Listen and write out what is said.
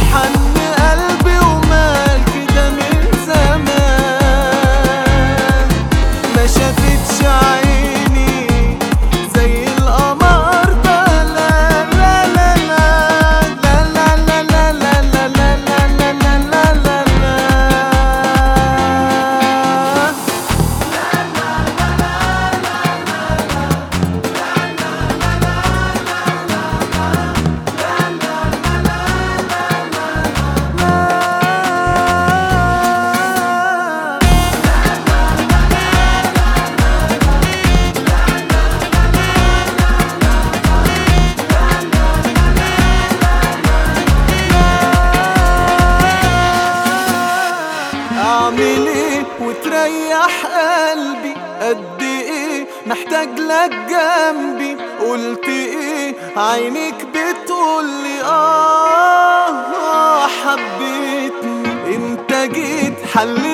حن قلبي ومال كده من زمان، ما شافتش عيني زي القمر ده. لا لا لا لا لا لا لا لا لا لا لا لا لا لا لا. اعمل ايه وتريح قلبي؟ قد ايه محتاج لك جنبي؟ قلت ايه عينيك بتقولي حبيتني؟ انت جيت حل